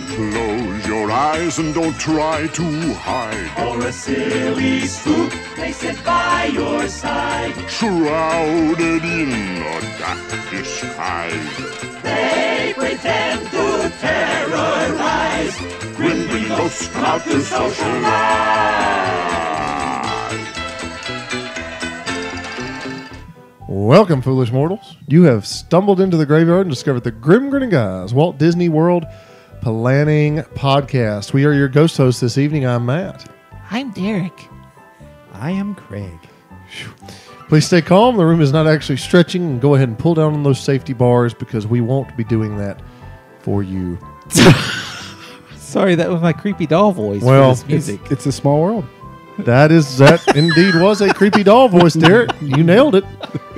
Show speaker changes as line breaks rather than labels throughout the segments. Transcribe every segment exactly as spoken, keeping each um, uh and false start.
Close your eyes and don't try to hide.
For a silly spook, they sit by your side.
Shrouded in a dark disguise.
They pretend to terrorize. Grim Green Ghosts come out to socialize.
Welcome, foolish mortals. You have stumbled into the graveyard and discovered the Grim Grinning Guys Walt Disney World Planning Podcast. We are your ghost hosts this evening. I'm Matt.
I'm Derek.
I am Craig.
Please stay calm. The room is not actually stretching. And go ahead and pull down on those safety bars because we won't be doing that for you.
Sorry, that was my creepy doll voice
Well,
for this music.
It's a small world.
That is, that indeed was a creepy doll voice, Derek. You nailed it.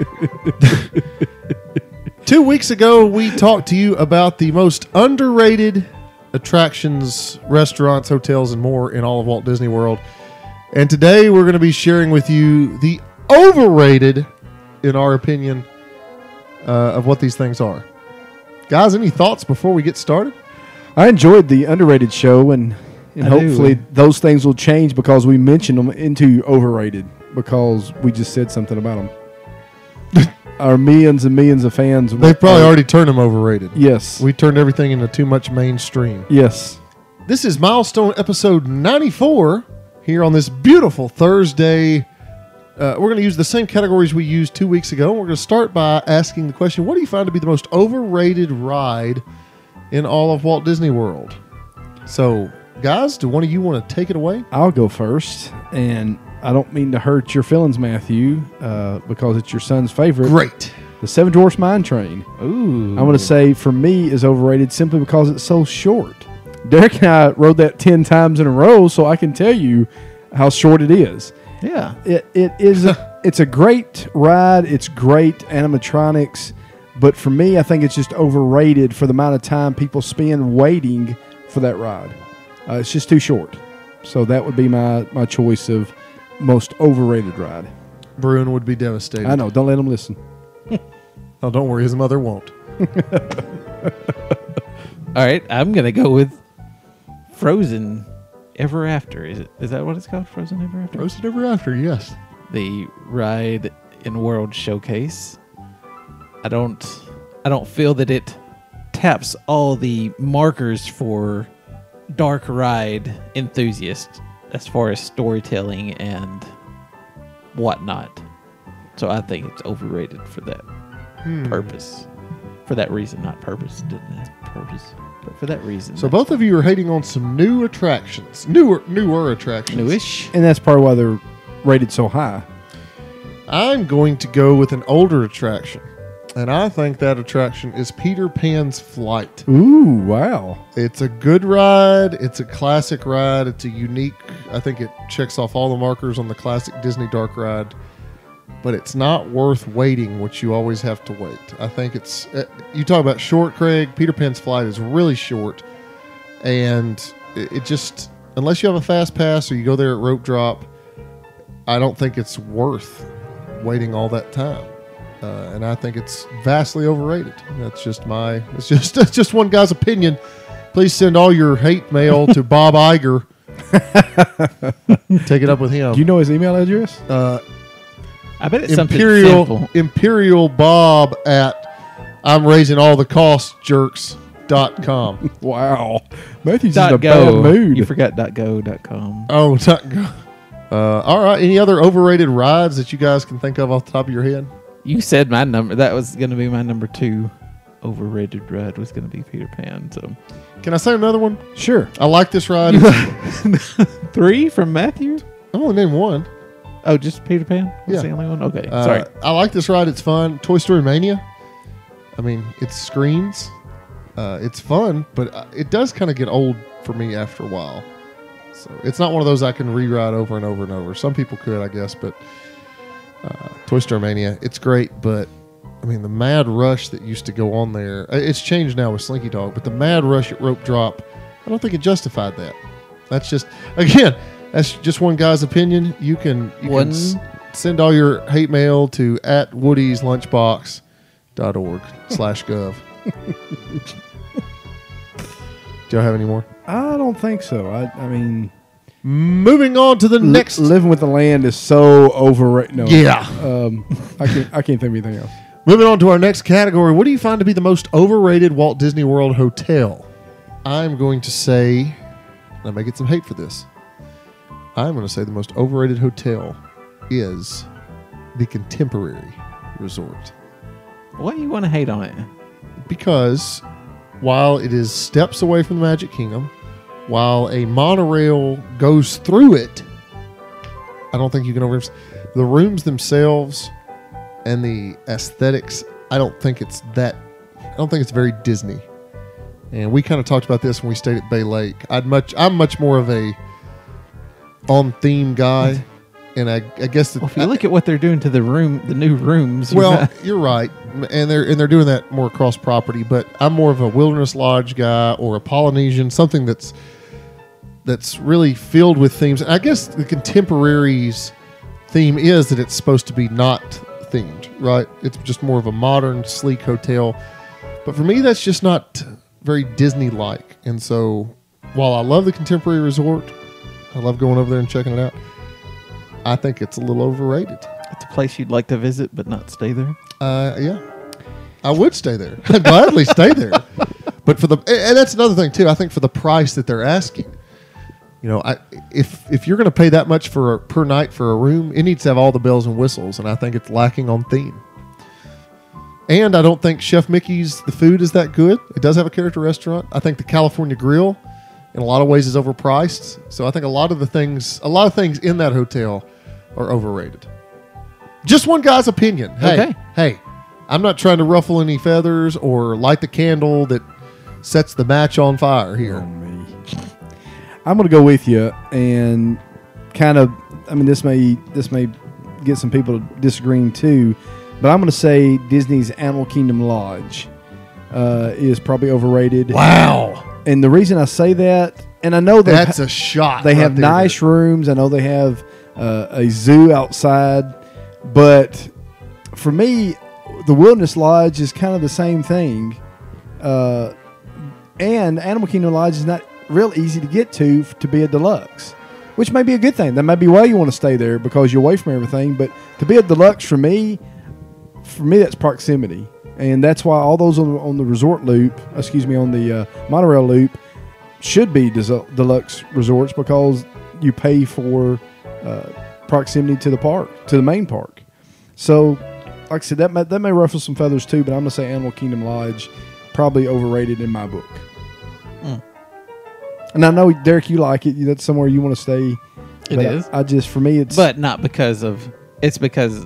Two weeks ago, we talked to you about the most underrated attractions, restaurants, hotels, and more in all of Walt Disney World. And today, we're going to be sharing with you the overrated, in our opinion, uh, of what these things are. Guys, any thoughts before we get started?
I enjoyed the underrated show, and, and
I
hopefully
do.
those things will change because we mentioned them into overrated because we just said something about them. Our millions and millions of fans.
They've probably
are-
already turned them overrated.
Yes.
We turned everything into too much mainstream.
yes.
This is milestone episode ninety-four here on this beautiful Thursday. Uh, we're going to use the same categories we used two weeks ago. We're going to start by asking the question, what do you find to be the most overrated ride in all of Walt Disney World? So, guys, do one of you want to take it away?
I'll go first, and I don't mean to hurt your feelings, Matthew, uh, because it's your son's favorite.
Great.
The Seven Dwarfs Mine Train.
Ooh.
I'm going to say, for me, is overrated simply because it's so short. Derek and I rode that ten times in a row, so I can tell you how short it is.
Yeah.
It it is a, it's a great ride. It's great animatronics, but for me, I think it's just overrated for the amount of time people spend waiting for that ride. Uh, it's just too short. So that would be my my choice of most overrated ride.
Bruin would be devastated.
I know. Don't let them listen.
Oh, don't worry. His mother won't.
All right, I'm going to go with Frozen Ever After. Is it? Is that what it's called? Frozen Ever After?
Roasted ever after, yes.
The ride in World Showcase. I don't I don't feel that it taps all the markers for dark ride enthusiasts as far as storytelling and whatnot. So I think it's overrated for that
Hmm.
purpose. For that reason, not purpose, didn't it? Purpose. But for that reason.
So both of you are hating on some new attractions. Newer, newer attractions.
newish.
And that's probably why they're rated so high.
I'm going to go with an older attraction. And I think that attraction is Peter Pan's Flight.
Ooh, wow.
It's a good ride. It's a classic ride. It's a unique, I think it checks off all the markers on the classic Disney dark ride. But it's not worth waiting, which you always have to wait. I think it's, uh, you talk about short, Craig. Peter Pan's Flight is really short. And it, it just, unless you have a fast pass or you go there at rope drop, I don't think it's worth waiting all that time. Uh, and I think it's vastly overrated. That's just my, it's just, it's just one guy's opinion. Please send all your hate mail to Bob Iger. Take it up with him.
Do you know his email address?
uh,
I bet it's something
Imperial
simple.
Imperial Bob at I'm raising all the cost jerks dot com.
Wow. Matthew's in a
Dot
bad
go.
mood.
You forgot dot go dot com.
Oh, dot go. Uh, all right. Any other overrated rides that you guys can think of off the top of your head?
You said my number. That was going to be my number two. Overrated ride was going to be Peter Pan. So
Can I say another one?
Sure.
I like this ride. It's-
three from Matthew.
I'm only name one.
Oh, just Peter Pan. Was
Yeah.
the only one. Okay,
Uh,
sorry.
I like this ride. It's fun. Toy Story Mania. I mean, it screens. Uh, it's fun, but uh, it does kind of get old for me after a while. So it's not one of those I can re-ride over and over and over. Some people could, I guess, but uh, Toy Story Mania, it's great. But I mean, the mad rush that used to go on there, uh, it's changed now with Slinky Dog, but the mad rush at Rope Drop, I don't think it justified that. That's just, again, that's just one guy's opinion. You can, you
One-
can s- send all your hate mail to at woodies lunchbox dot org slash gov. Do y'all have any more?
I don't think so. I, I mean,
Moving on to the
li-
next.
living with the land is so overrated. No,
Yeah.
Um, I can't. I can't think of anything else.
Moving on to our next category. What do you find to be the most overrated Walt Disney World hotel? I'm going to say, and I may get some hate for this. I'm going to say the most overrated hotel is the Contemporary Resort.
Why do you want to hate on it?
Because while it is steps away from the Magic Kingdom, while a monorail goes through it, I don't think you can over the rooms themselves and the aesthetics. I don't think it's that. I don't think it's very Disney. And we kind of talked about this when we stayed at Bay Lake. I'd much. I'm much more of a on theme guy, and I, I guess the,
Well, if you look at what they're doing to the room, the new rooms.
well, you're right, and they're and they're doing that more across property. But I'm more of a Wilderness Lodge guy or a Polynesian, something that's that's really filled with themes. And I guess the Contemporaries theme is that it's supposed to be not themed, right? It's just more of a modern, sleek hotel. But for me, that's just not very Disney-like. And so, while I love the Contemporary Resort, I love going over there and checking it out, I think it's a little overrated.
It's a place you'd like to visit, but not stay there.
Uh, yeah, I would stay there. I'd gladly stay there. But for the and that's another thing too. I think for the price that they're asking, you know, I if if you're going to pay that much for a, per night for a room, it needs to have all the bells and whistles, and I think it's lacking on theme. And I don't think Chef Mickey's the food is that good. It does have a character restaurant. I think the California Grill, in a lot of ways, is overpriced. So I think a lot of the things, a lot of things in that hotel, are overrated. Just one guy's opinion. Hey,
Okay.
hey, I'm not trying to ruffle any feathers or light the candle that sets the match on fire here.
Oh, me. I'm going to go with you and kind of. I mean, this may this may get some people disagreeing too, but I'm going to say Disney's Animal Kingdom Lodge uh, is probably overrated.
Wow,
And the reason I say that, and I know they
that's a shot.
they
right
have
there.
nice rooms. I know they have uh, a zoo outside, but for me, the Wilderness Lodge is kind of the same thing. Uh, and Animal Kingdom Lodge is not real easy to get to f- to be a deluxe, which may be a good thing. That may be why you want to stay there because you're away from everything. But to be a deluxe for me, for me that's proximity, and that's why all those on, on the resort loop, excuse me, on the uh, monorail loop, should be des- deluxe resorts because you pay for uh, proximity to the park, to the main park. So, like I said, that may, that may ruffle some feathers too. But I'm gonna say Animal Kingdom Lodge probably overrated in my book.
Mm.
And I know, Derek, you like it. That's somewhere you want to stay.
It
but
is.
I, I just, for me, it's
But not because of, it's because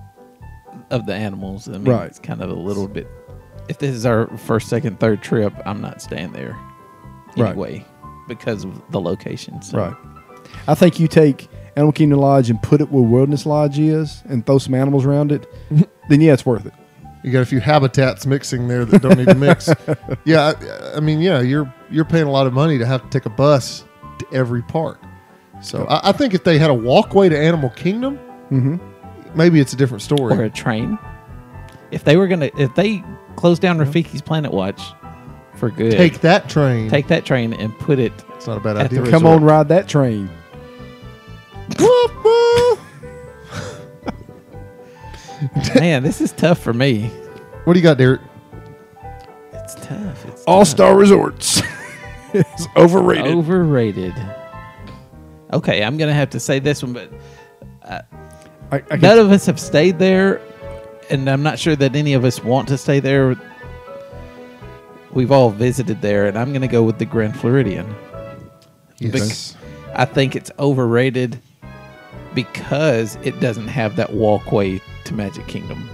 of the animals. I mean,
Right.
it's kind of a little bit, if this is our first, second, third trip, I'm not staying there
Right.
anyway because of the location. So.
right. I think you take Animal Kingdom Lodge and put it where Wilderness Lodge is, and throw some animals around it. Then yeah, it's worth it.
You got a few habitats mixing there that don't need to mix. Yeah, I, I mean, yeah, you're you're paying a lot of money to have to take a bus to every park. So I, I think if they had a walkway to Animal Kingdom,
Mm-hmm.
maybe it's a different story.
Or a train. If they were gonna, if they closed down Rafiki's Planet Watch for good,
Take that train.
take that train and put it.
It's not a bad
at
idea.
the
Come on, ride that train.
Man, this is tough for me.
What do you got, Derek?
It's tough. It's
All
tough.
Star Resorts. It's overrated.
Overrated. Okay, I'm gonna have to say this one, but
I, I can,
none of us have stayed there, and I'm not sure that any of us want to stay there. We've all visited there, and I'm gonna go with the Grand Floridian.
Yes.
I think it's overrated because it doesn't have that walkway to Magic Kingdom.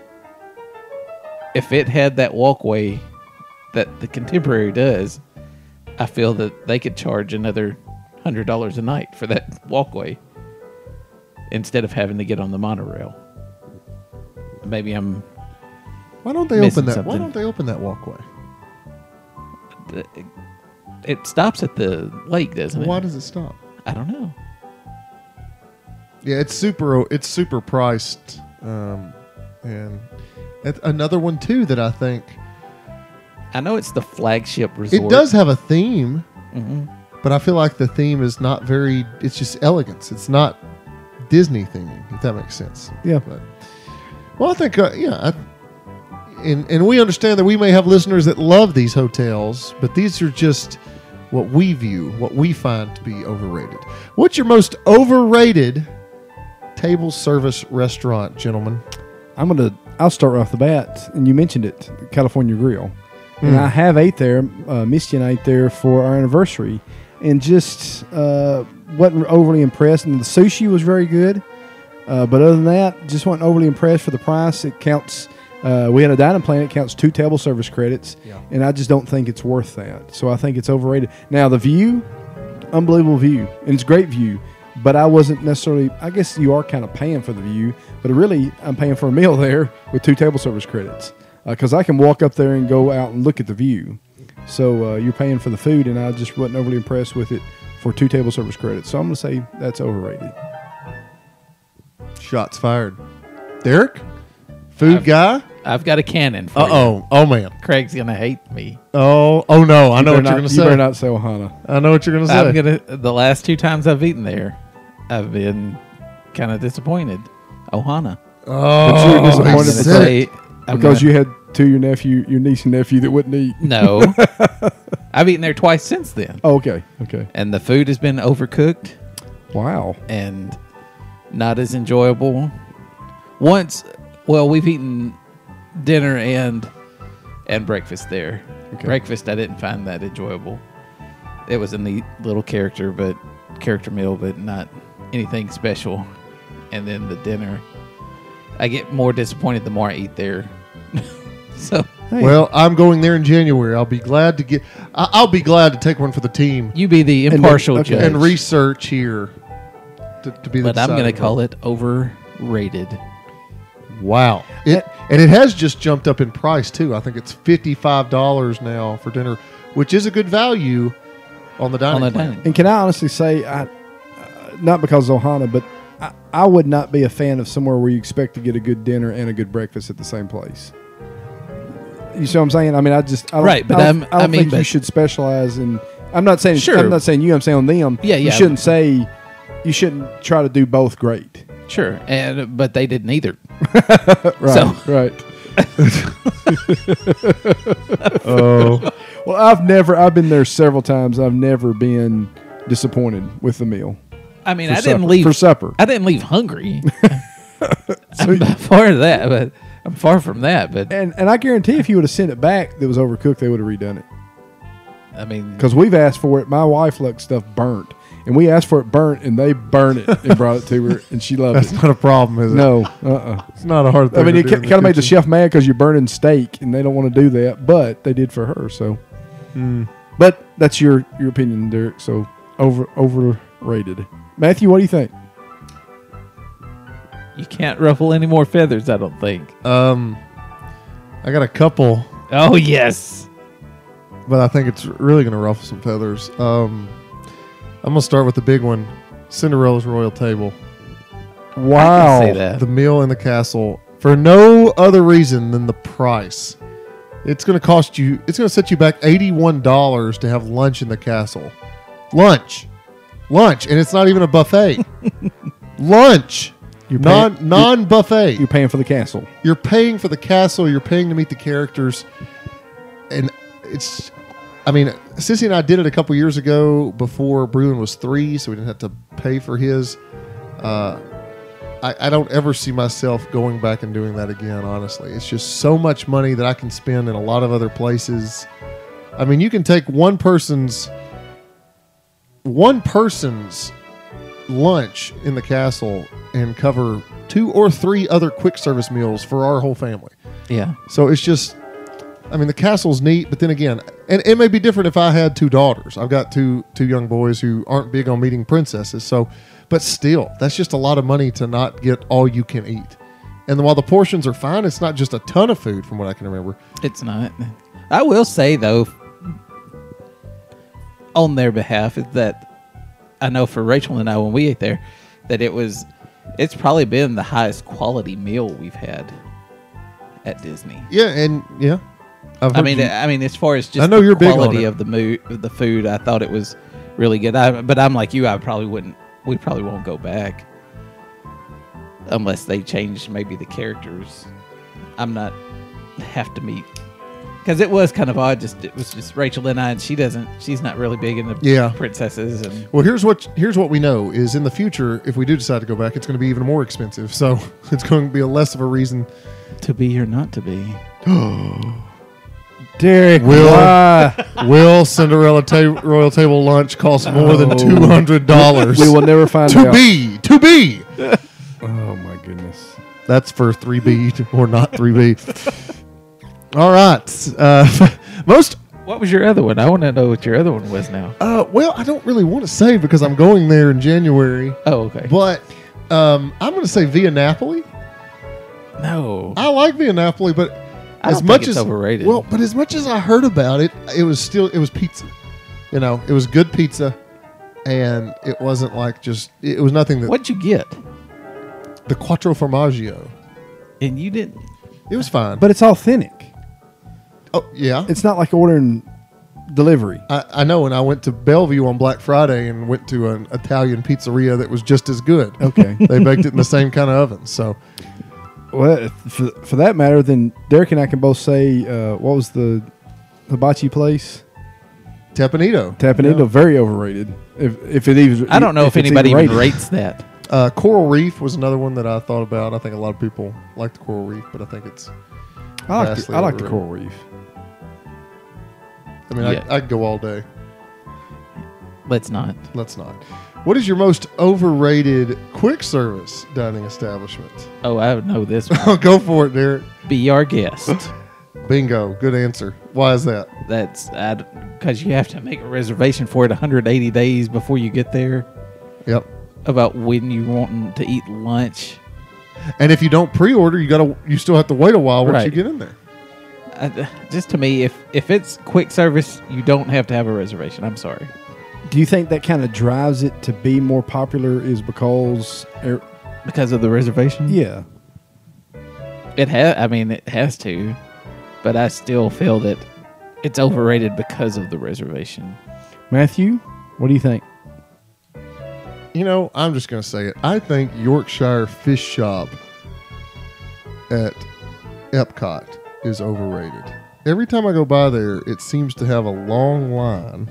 If it had that walkway that the Contemporary does, I feel that they could charge another one hundred dollars a night for that walkway instead of having to get on the monorail. Maybe I'm...
Why don't they
Missing
open that? Why
something.
don't they open that walkway?
It stops at the lake, doesn't it?
Why does it stop?
I don't know.
Yeah, it's super. It's super priced, um, and it's another one too that I think
I know it's the flagship resort.
It does have a theme,
Mm-hmm.
but I feel like the theme is not very. It's just elegance. It's not Disney theming, if that makes sense.
Yeah.
But, well, I think uh, yeah, I, and and we understand that we may have listeners that love these hotels, but these are just what we view, what we find to be overrated. What's your most overrated table service restaurant, gentlemen?
I'm gonna. I'll start right off the bat, and you mentioned it, California Grill, and
Mm.
I have ate there. Uh, Misty and I ate there for our anniversary, and just uh, wasn't overly impressed. And the sushi was very good, uh, but other than that, just wasn't overly impressed for the price. It counts. Uh, we had a dining plan. It counts two table service credits,
Yeah.
and I just don't think it's worth that. So I think it's overrated. Now the view, unbelievable view, and it's great view. But I wasn't necessarily, I guess you are kind of paying for the view, but really I'm paying for a meal there with two table service credits. Because I can walk up there and go out and look at the view. So uh, you're paying for the food, and I just wasn't overly impressed with it for two table service credits. So I'm going to say that's overrated.
Shots fired. Derek, food
I've-
guy.
I've got a cannon for
Uh oh. Oh man.
you. Craig's gonna hate me.
Oh. Oh no. I know
You
what
better
you're
not-
gonna
You
say.
better not say Ohana.
I know what you're gonna say.
I'm gonna. The last two times I've eaten there, I've been kind of disappointed. Ohana.
Oh,
But you're disappointed
I'm
he
gonna
because-
said it.
say- I'm
Because
gonna-
you had two your nephew, your niece and nephew that wouldn't eat.
No, I've eaten there twice since then,
Oh, okay. Okay.
and the food has been overcooked
Wow.
and not as enjoyable. Once, well, we've eaten dinner and and breakfast there.
Okay.
Breakfast I didn't find that enjoyable. It was a neat little character, but character meal, but not anything special. And then the dinner, I get more disappointed the more I eat there. So
Hey,
Well, I'm going there in January. I'll be glad to get. I- I'll be glad to take one for the team
you be the
then-
impartial
okay.
judge,
and research here to, to be the.
but I'm going to
deciding
call
vote.
it overrated.
Wow. It and it has just jumped up in price too. I think it's fifty-five dollars now for dinner, which is a good value on the dining
On the
plan.
dining.
And can I honestly say, I, uh, not because of Ohana, but I, I would not be a fan of somewhere where you expect to get a good dinner and a good breakfast at the same place. You see what I'm saying? I mean, I just I don't,
Right, but
I
I'm-
don't, I don't
I mean,
think you
but-
should specialize in. I'm not saying
Sure.
I'm not saying you. I'm saying on them.
Yeah,
You
yeah.
shouldn't say. You shouldn't try to do both great.
Sure, and but they didn't either.
Right.
So-
right.
Oh,
Well, I've never. I've been there several times. I've never been disappointed with the meal.
I mean,
For
I didn't
supper-
leave
for supper.
I didn't leave hungry. I'm not far of that, but I'm far from that. But
And and I guarantee if you would have sent it back that was overcooked, they would have redone it.
I mean,
Because we've asked for it. My wife likes stuff burnt, and we asked for it burnt, and they burn it and brought it to her, and she loved
that's
it.
not a problem, is it?
No, uh, uh
It's not a hard thing.
I mean,
to
it
do in
kind of made the
kitchen.
chef mad because you're burning steak, and they don't want to do that, but they did for her. So, but that's your your opinion, Derek. So over overrated. Matthew, what do you think?
you can't ruffle any more feathers, I don't think.
Um, I got a couple,
Oh yes.
but I think it's really going to ruffle some feathers. Um, I'm going to start with the big one, Cinderella's Royal Table.
Wow,
I can say that.
The meal in the castle for no other reason than the price. It's going to cost you. It's going to set you back eighty-one dollars to have lunch in the castle. Lunch, lunch, and it's not even a buffet. Lunch,
You're
non
paying-
non buffet.
You're paying for the castle.
You're paying for the castle. You're paying to meet the characters, and it's. I mean, Sissy and I did it a couple years ago before Bruin was three, so we didn't have to pay for his. Uh, I, I don't ever see myself going back and doing that again. Honestly, it's just so much money that I can spend in a lot of other places. I mean, you can take one person's one person's lunch in the castle and cover two or three other quick service meals for our whole family.
Yeah.
So it's just, I mean, the castle's neat, but then again, and it may be different if I had two daughters. I've got two two young boys who aren't big on meeting princesses. So, but still, that's just a lot of money to not get all you can eat. And while the portions are fine, it's not just a ton of food from what I can remember.
It's not. I will say though, on their behalf, is that I know for Rachel and I when we ate there, that it was, it's probably been the highest quality meal we've had at Disney.
Yeah, and yeah, I've
I
heard
mean,
you-
I mean, as far as just
I know
the
you're big on
quality
it.
of the mo- of the food, I thought it was really good. I, but I'm like you, I probably wouldn't. We probably won't go back unless they change maybe the characters. I'm not have to meet because it was kind of odd. Just it was just Rachel and I, and she doesn't. She's not really big into
Yeah.
princesses, and
Well, here's what here's what we know is in the future, if we do decide to go back, it's going to be even more expensive. So it's going to be a less of a reason.
to be or not to be.
Derek,
Will-
why?
Will Cinderella ta- Royal Table lunch cost more than
Oh.
two hundred dollars?
We will never find
to
out.
be to be.
Oh my goodness.
That's for three B or not three B. All right. Uh, most
What was your other one? I want to know what your other one was now.
uh, well, I don't really want to say because I'm going there in January,
Oh, okay.
but um, I'm going to say Via Napoli.
No,
I like Via Napoli, but
I
as
don't
much
think it's
as
overrated.
well, but as much as I heard about it, it was still it was pizza. You know, it was good pizza, and it wasn't like just it was nothing that
what'd you get?
the Quattro Formaggio.
And you didn't.
It was fine,
But it's authentic.
oh yeah,
It's not like ordering delivery.
I, I know. And I went to Bellevue on Black Friday and went to an Italian pizzeria that was just as good.
Okay.
They baked it in the same kind of oven. So
Well, for, for that matter, then Derek and I can both say, uh, what was the hibachi place?
Tapanito,
Tapanito,
Yeah.
very overrated. If if it even,
I don't know if,
it's
anybody even
rated.
rates that.
Uh, Coral Reef was another one that I thought about. I think a lot of people like the Coral Reef, but I think it's.
I like
vastly
the, I like the
overrated.
coral reef.
I mean,
Yeah.
I, I could go all day.
Let's not.
Let's not. What is your most overrated quick service dining establishment?
Oh, I would know this one.
Oh, go for it, Derek.
Be our guest.
Bingo. Good answer. Why is that?
That's because you have to make a reservation for it one hundred eighty days before you get there.
Yep.
About when you want to eat lunch.
And if you don't pre-order, you gotta you still have to wait a while once
Right.
you get in there.
Uh, just to me, if if it's quick service, you don't have to have a reservation. I'm sorry.
Do you think that kind of drives it to be more popular? Is because, er,
Because of the reservation?
yeah,
It has. I mean, it has to, but I still feel that it's overrated because of the reservation.
Matthew, what do you think?
You know, I'm just gonna say it. I think Yorkshire Fish Shop at Epcot is overrated. Every time I go by there, it seems to have a long line,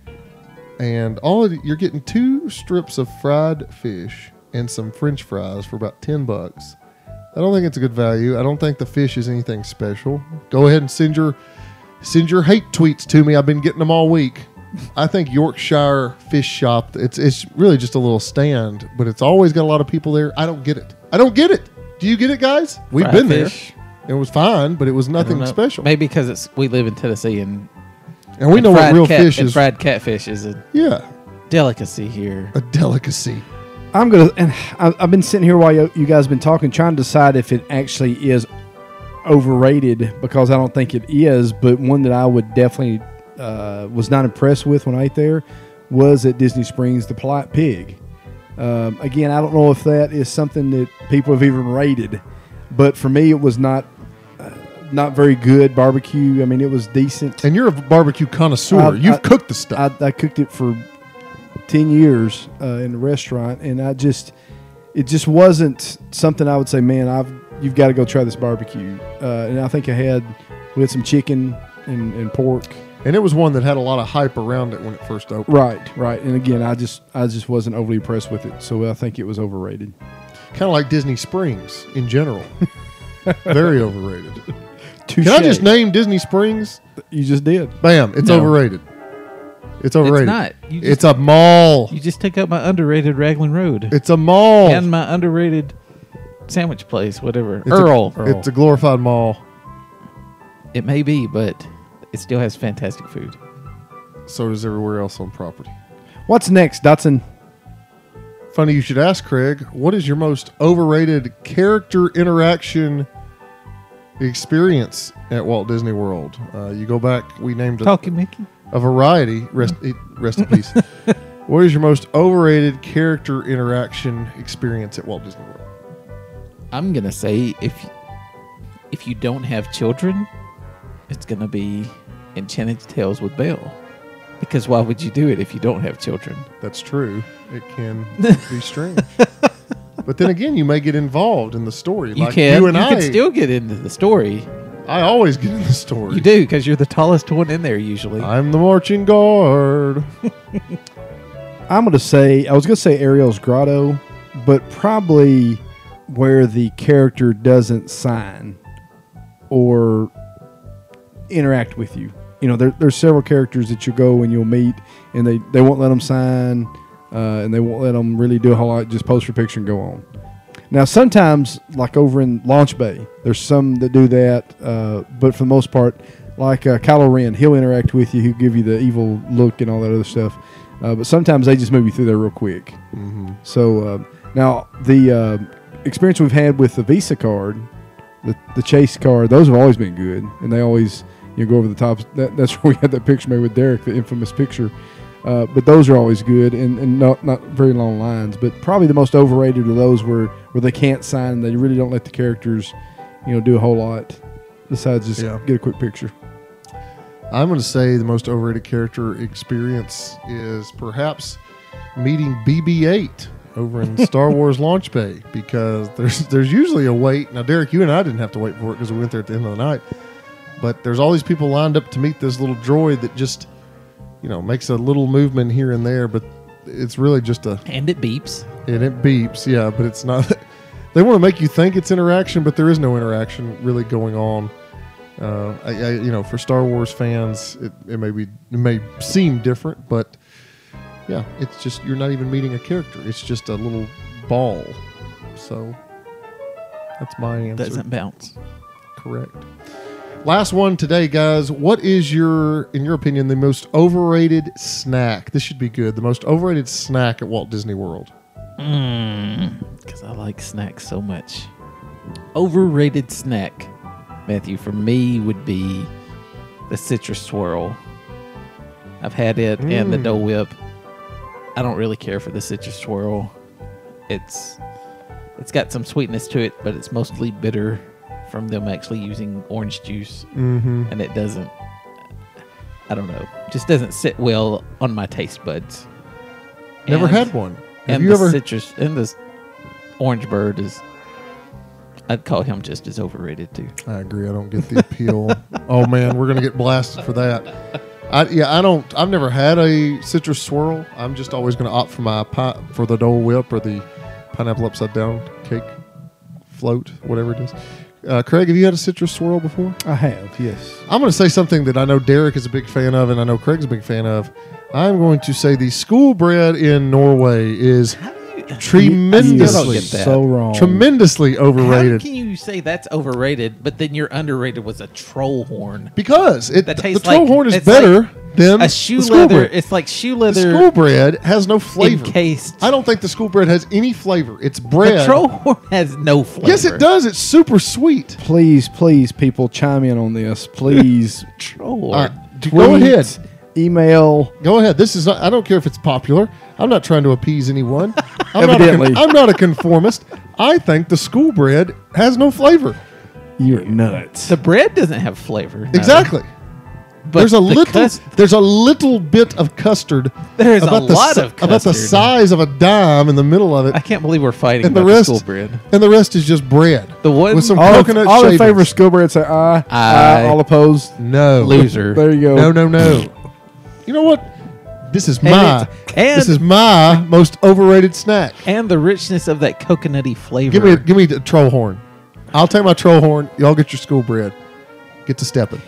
and all of it, you're getting two strips of fried fish and some French fries for about ten bucks. I don't think it's a good value. I don't think the fish is anything special. Go ahead and send your send your hate tweets to me. I've been getting them all week. I think Yorkshire Fish Shop, it's it's really just a little stand, but it's always got a lot of people there. I don't get it. I don't get it. Do you get it, guys? We've
Fried
been
fish.
there. It was fine, but it was
I don't
nothing
know.
special.
Maybe because it's we live in Tennessee and
And we
and
know what
fried
real
cat-
fish
and
is.
fried catfish is a
Yeah,
delicacy here.
a delicacy.
I'm gonna, and I- I've been sitting here while you you guys have been talking, trying to decide if it actually is overrated because I don't think it is. But one that I would definitely uh, was not impressed with when I ate there was at Disney Springs, the Polite Pig. Um, again, I don't know if that is something that people have even rated, but for me, it was not uh, not very good barbecue. I mean, it was decent.
And you're a barbecue connoisseur.
I-
You've
I-
cooked the stuff.
I, I cooked it for ten years uh, in a restaurant, and I just it just wasn't something I would say, man, I've you've got to go try this barbecue. Uh, and I think I had we had some chicken and, and pork.
And it was one that had a lot of hype around it when it first opened.
Right, right. And again, I just I just wasn't overly impressed with it, so I think it was overrated.
Kind of like Disney Springs in general. Very overrated.
Touche.
Can I just name Disney Springs?
You just did.
Bam, it's
No.
overrated. It's overrated.
It's not. You just,
It's a mall.
you just took up my underrated Raglan Road
It's a mall.
and my underrated sandwich place, whatever.
It's a-
Earl.
It's a glorified mall.
It may be, but it still has fantastic food.
So does everywhere else on property.
What's next, Dotson?
Funny you should ask, Craig. What is your most overrated character interaction experience at Walt Disney World? Uh, you go back, we named a,
Talking Mickey.
a variety. Rest, it- rest in peace. What is your most overrated character interaction experience at Walt Disney World?
I'm gonna say if if you don't have children, it's going to be Enchanted Tales with Belle. Because why would you do it if you don't have children?
That's true. It can be strange. But then again, you may get involved in the story.
You
like
can.
You and
you
I.
can still get into the story.
I always get in the story.
You do, because you're the tallest one in there usually.
I'm the marching guard.
I'm going to say, I was going to say Ariel's Grotto, but probably where the character doesn't sign or interact with you. You know, there, there's several characters that you go and you'll meet, and they, they won't let them sign, uh, and they won't let them really do a whole lot, just pose for a picture and go on. Now, sometimes, like over in Launch Bay, there's some that do that, uh, but for the most part, like uh, Kylo Ren, he'll interact with you, he'll give you the evil look and all that other stuff. Uh, but sometimes they just move you through there real quick.
Mm-hmm.
So uh, now the uh, experience we've had with the Visa card, the the Chase card, those have always been good, and they always you know, go over the top. That, that's where we had that picture made with Derek, the infamous picture. Uh, but those are always good, and, and not not very long lines. But probably the most overrated of those where where they can't sign, and they really don't let the characters, you know, do a whole lot besides just
Yeah.
get a quick picture.
I'm going to say the most overrated character experience is perhaps meeting B B eight over in Star Wars Launch Bay, because there's there's usually a wait. Now, Derek, you and I didn't have to wait for it because we went there at the end of the night. But there's all these people lined up to meet this little droid that just, you know, makes a little movement here and there, but it's really just a...
And it beeps.
And it beeps, yeah, but it's not... They want to make you think it's interaction, but there is no interaction really going on. Uh, I, I, you know, for Star Wars fans, it, it may be it may seem different, but yeah, it's just you're not even meeting a character. It's just a little ball. So that's my answer.
Doesn't bounce.
Correct. Last one today, guys. What is your, in your opinion, the most overrated snack? This should be good. The most overrated snack at Walt Disney World.
Because I like snacks so much. Overrated snack, Matthew, for me would be the citrus swirl. I've had it and the
Mm.
Dole Whip. I don't really care for the citrus swirl. It's it's got some sweetness to it, but it's mostly bitter from them actually using orange juice,
Mm-hmm.
and it doesn't. I don't know. Just doesn't sit well on my taste buds.
Never
And-
had one. Have
and
you
the
ever?
citrus and this orange bird is, I'd call him just as overrated too.
I agree. I don't get the appeal. Oh man, we're gonna get blasted for that. I, yeah, I don't. I've never had a citrus swirl. I'm just always gonna opt for my pi- for the Dole Whip or the pineapple upside down cake float, whatever it is. Uh, Craig, have you had a citrus swirl before?
I have, yes.
I'm going to say something that I know Derek is a big fan of, and I know Craig's a big fan of. I'm going to say the school bread in Norway is tremendously,
get that.
so wrong.
tremendously
How
overrated.
can you say that's overrated, but then your underrated was a troll horn?
Because it,
That
the
tastes
troll
like-
horn is
it's
better
like
than
A shoe
the school
leather.
bread.
It's like shoe
The
leather
school bread has no flavor.
encased.
I don't think the school bread has any flavor. It's
The
bread.
troll horn has no flavor.
Yes, it does. It's super sweet.
Please, please, people, chime in on this. Please.
Troll
All
horn.
right, d- go
Tweet,
ahead.
Email.
Go ahead. This is. Not, I don't care if it's popular. I'm not trying to appease anyone. I'm not a
Evidently.
con- I'm not a conformist. I think the school bread has no flavor.
You're nuts.
The bread doesn't have flavor. no.
Exactly.
But
there's a
the
little.
cus-
there's a little bit of custard.
There's a
about the
lot
si-
of
about the
custard.
size of a dime in the middle of it,
I can't believe we're fighting
and the
about the
rest,
school bread.
and the rest is just bread.
The one
with some
all
coconut
all in
shavings.
favor of school bread say aye.
Aye.
Aye. All opposed.
No
Loser.
There you go.
No, no, no. You know what? This is
And
my.
it's- and-
this is my most overrated snack.
And the richness of that coconutty flavor.
Give me, a, give me a troll horn. I'll take my troll horn. Y'all get your school bread. Get to stepping.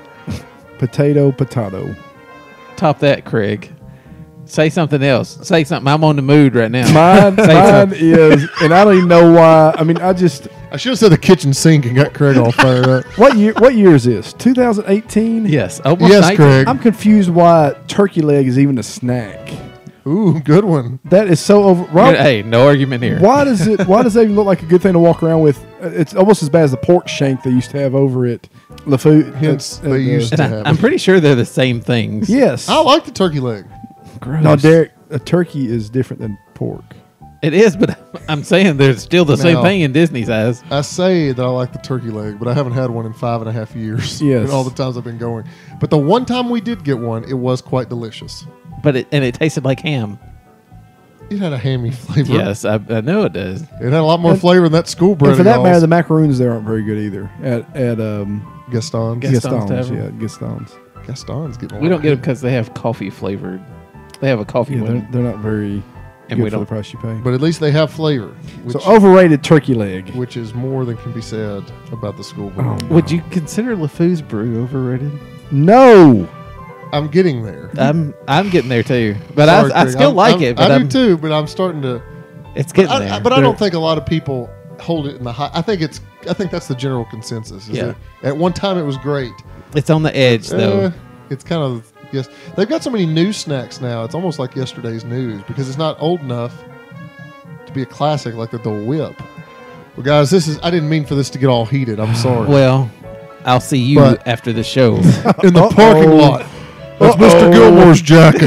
Potato, potato.
Top that, Craig. Say something else. Say something. I'm on the mood right now.
Mine,
Say
mine
something.
is, and I don't even know why. I mean, I just.
I should have said the kitchen sink and got Craig all fired up.
What year? What year is this? twenty eighteen.
Yes. Almost
Yes,
nineteen.
Craig.
I'm confused why turkey leg is even a snack.
Ooh, good one.
That is so over. Rob,
Hey, no argument here.
why does it? Why does that even look like a good thing to walk around with? Uh, It's almost as bad as the pork shank they used to have over at LaFood.
Hence,
at- at
they
the-
used
And
to
I,
have
I'm
it.
pretty sure they're the same things.
Yes.
I like the turkey leg.
Gross.
No, Derek. A turkey is different than pork.
It is, but I'm saying there's still the same
Now-
thing in Disney's eyes.
I say that I like the turkey leg, but I haven't had one in five and a half years.
Yes.
In all the times I've been going. But the one time we did get one, it was quite delicious.
But it, and it tasted like ham.
It had a hammy flavor.
Yes, I, I know it does.
It had a lot more
And-
flavor than that school bread.
And for
of
that
y'all's.
matter, the macaroons there aren't very good either. At at um,
Gaston's.
Gaston's
Gaston's,
Tavern.
yeah, Gaston's.
Gaston's getting. a
We
lot
don't get them
good.
because they have coffee flavored. They have a coffee
Yeah,
one.
they're, they're not very
And
good
we
for the
don't-
price you pay.
But at least they have flavor, which,
So overrated turkey leg.
which is more than can be said about the school bread.
Oh.
Would you consider LeFou's brew overrated?
No.
I'm getting there.
I'm I'm getting there too, but
Sorry,
I, I
Craig.
still
I'm-
like
I'm-
it. But
I
I'm,
do too, but I'm starting to.
It's getting
I,
there.
I- but I
There-
don't think a lot of people hold it in the high. I think it's. I think that's the general consensus. Is
Yeah.
that at one time it was great.
it's on the edge though.
Eh, it's kind of yes. They've got so many news snacks now. It's almost like yesterday's news because it's not old enough to be a classic like the Dole Whip. Well, guys, this is. I didn't mean for this to get all heated. I'm sorry.
Well, I'll see you
But-
after the show.
in the parking
Uh-oh.
lot. That's Mister Gilmore's jacket.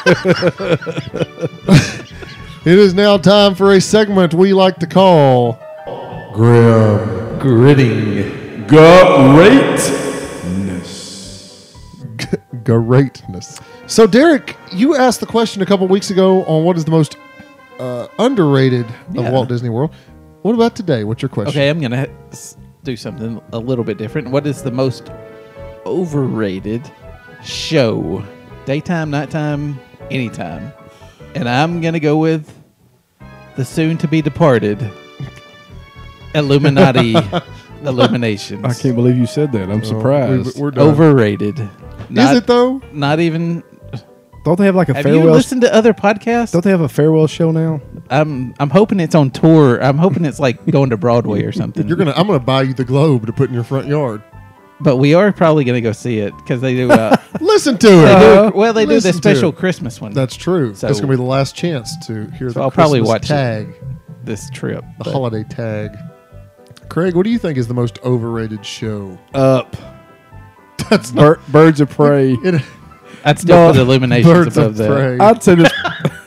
It is now time for a segment we like to call Grim
Gritting.
Greatness. So, Derek, you asked the question a couple weeks ago on what is the most uh, underrated of
Yeah.
Walt Disney World. What about today? What's your question?
Okay, I'm gonna s- do something a little bit different. What is the most overrated show? Daytime, nighttime, anytime. And I'm gonna go with the soon-to-be departed Illuminati Illuminations.
I can't believe you said that. I'm
Oh,
surprised.
we- we're done.
Overrated.
Is
Not,
it though?
Not even.
Don't they have like a
Have you
farewell?
listened to other podcasts?
Don't they have a farewell show now?
I'm I'm hoping it's on tour. I'm hoping it's like going to Broadway or something.
You're gonna. I'm gonna buy you the globe to put in your front yard.
But we are probably gonna go see it because they do. Uh,
Listen to
they
it.
do well, they do the
Listen to
special
it.
Christmas one.
That's true.
So-
That's gonna be the last chance to hear
So
the
I'll probably
Christmas
watch it.
tag,
this trip.
the
but
holiday tag. Craig, what do you think is the most overrated show?
Up.
That's not
Bir- Birds of Prey.
it.
I'd still
No,
put Illuminations
Birds
above
of
that.
Prey.
I'd say this.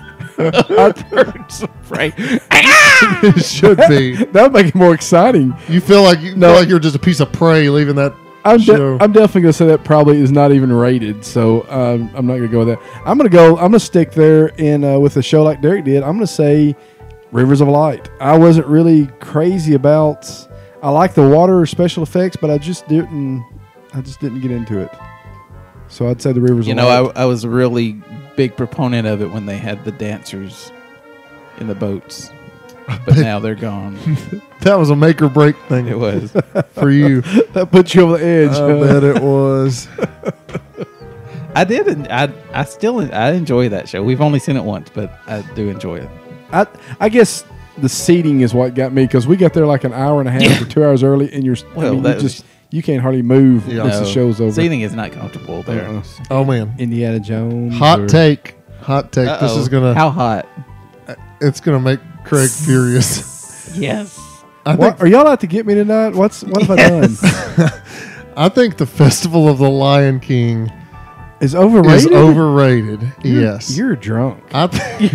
Birds of Prey.
It should be.
That would make it more exciting.
You feel like you
No.
feel like you're just a piece of prey leaving that
I'm, de-
show.
I'm definitely going to say that probably is not even rated, so um, I'm not going to go with that. I'm going to go. I'm going to stick there in uh, with a show like Derek did. I'm going to say Rivers of Light. I wasn't really crazy about. I like the water special effects, but I just didn't. I just didn't get into it. So I'd say the Rivers
You
of
know,
Light.
I, I was a really big proponent of it when they had the dancers in the boats, but now they're gone.
that was a make or break thing
It was.
for you.
that puts you over the edge.
I
huh?
bet it was.
I did. en- I I still I enjoy that show. We've only seen it once, but I do enjoy it.
I I guess the seating is what got me because we got there like an hour and a half or two hours early, and you're I
Well,
mean, you
that-
just you can't hardly move
Yeah.
once the
No,
show's over.
Seating is not comfortable there.
Uh-uh.
Oh man.
Indiana Jones.
Hot
or-
take. Hot take. This
Uh-oh.
is gonna.
How hot?
It's gonna make Craig furious.
Yes.
I
What,
think.
are y'all out to get me tonight? What's what have I done?
I think the Festival of the Lion King
Is overrated.
is overrated.
You're-
yes.
you're drunk.
I think.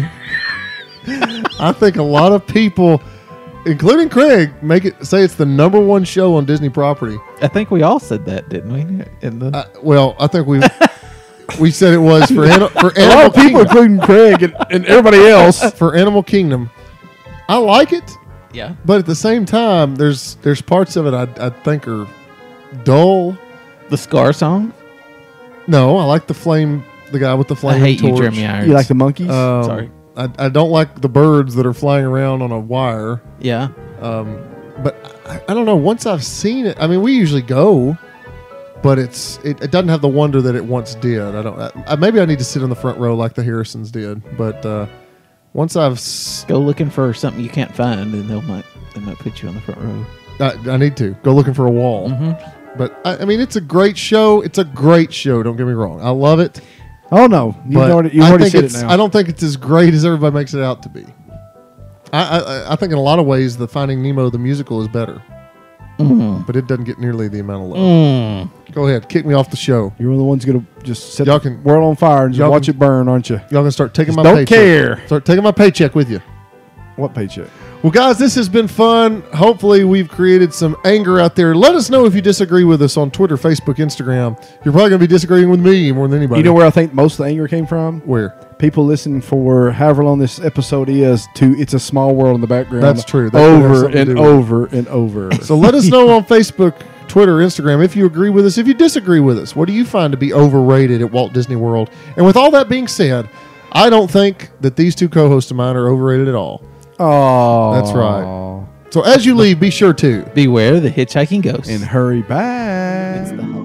I think a lot of people, including Craig, make it say it's the number one show on Disney property.
I think we all said that, didn't we? In the
Uh, well, I think we we said it was for Ani- for
A lot
Animal
of people,
Kingdom.
including Craig and, and everybody else.
For Animal Kingdom, I like it,
yeah.
but at the same time, there's there's parts of it I I think are dull.
The Scar song.
No, I like the flame, the guy with the
I
flame
hate
torch.
you, Jeremy Irons.
You like the monkeys?
Um,
Sorry.
I, I don't like the birds that are flying around on a wire.
Yeah.
Um, but I, I don't know. Once I've seen it, I mean, we usually go, but it's it, it doesn't have the wonder that it once did. I don't. I, I, maybe I need to sit in the front row like the Harrisons did. But uh, once I've, s-
Go looking for something you can't find, and they might they might put you on the front row.
I, I need to go looking for a wall.
Mm-hmm.
But I, I mean, it's a great show. It's a great show. Don't get me wrong. I love it.
oh no, you've
But
already, you've
I
already
think
said it
it's.
now.
I don't think it's as great as everybody makes it out to be. I, I, I think in a lot of ways, the Finding Nemo the musical is better,
Mm.
but it doesn't get nearly the amount of love.
Mm.
Go ahead, kick me off the show.
You're one of the ones going to just set
Y'all
the
can-
world on fire and just
y'all
watch
can-
it burn, aren't you?
Y'all gonna start taking
Just
my
don't
paycheck.
care.
Start taking my paycheck with you.
What paycheck?
Well, guys, this has been fun. Hopefully, we've created some anger out there. Let us know if you disagree with us on Twitter, Facebook, Instagram. You're probably going to be disagreeing with me more than anybody.
You know where I think most of the anger came from?
Where?
People listening for however long this episode is to It's a Small World in the background.
That's true. That could have
over
something to
and
do with it.
over and over.
So let us know on Facebook, Twitter, Instagram if you agree with us, if you disagree with us. What do you find to be overrated at Walt Disney World? And with all that being said, I don't think that these two co-hosts of mine are overrated at all.
Oh,
That's right. So as you leave, be sure to
Beware the hitchhiking ghost.
And hurry back.
It's the